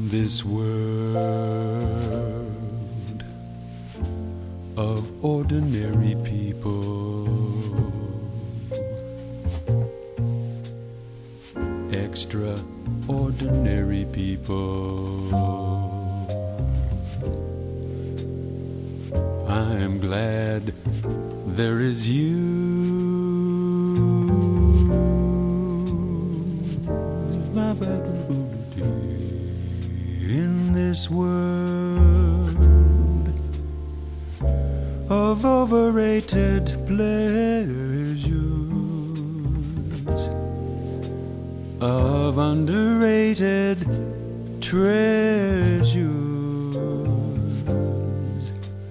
this world of ordinary people, extraordinary people. I'm glad there is you. In this world of overrated pleasures, of underrated treasures,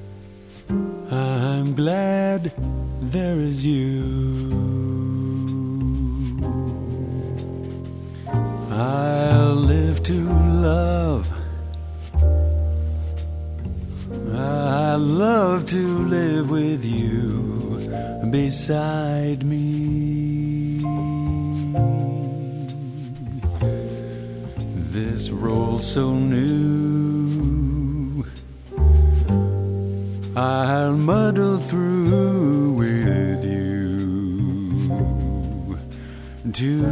I'm glad there is you. I'll live to love. I love to live with you beside me. This role so new, I'll muddle through with you to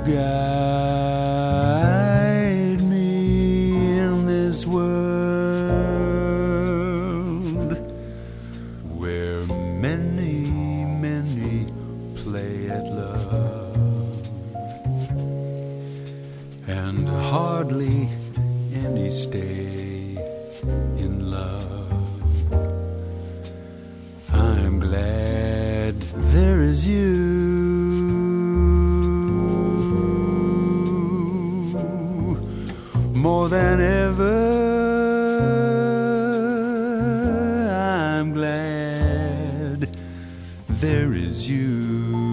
guide me in this world where many, many play at love and hardly any stay in love. I'm glad there is you. More than ever, I'm glad there is you.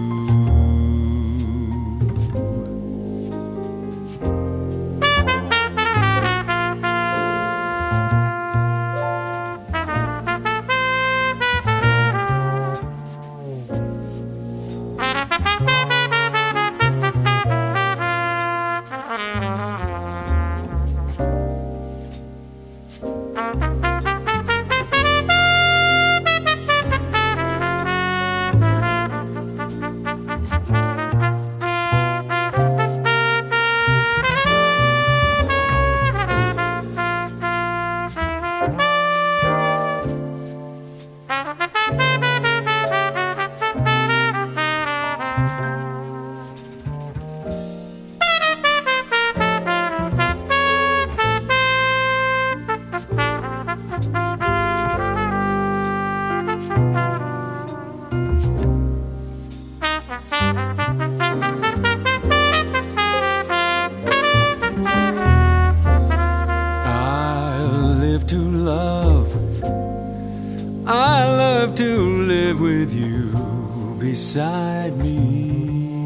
I love to live with you beside me.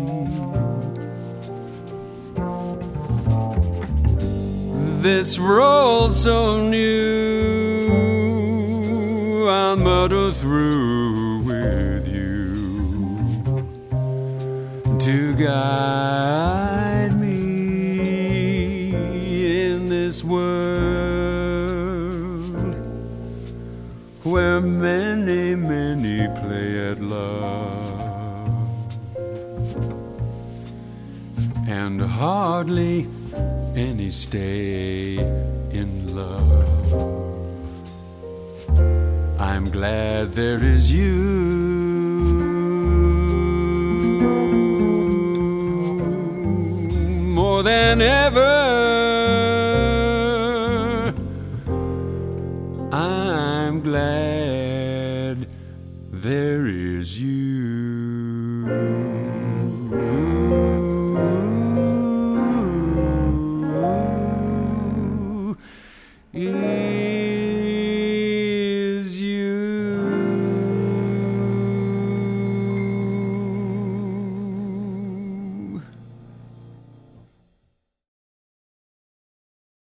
This role so new, I'll muddle through with you to guide me in this world where many, many play at love and hardly any stay in love. I'm glad there is you. More than ever,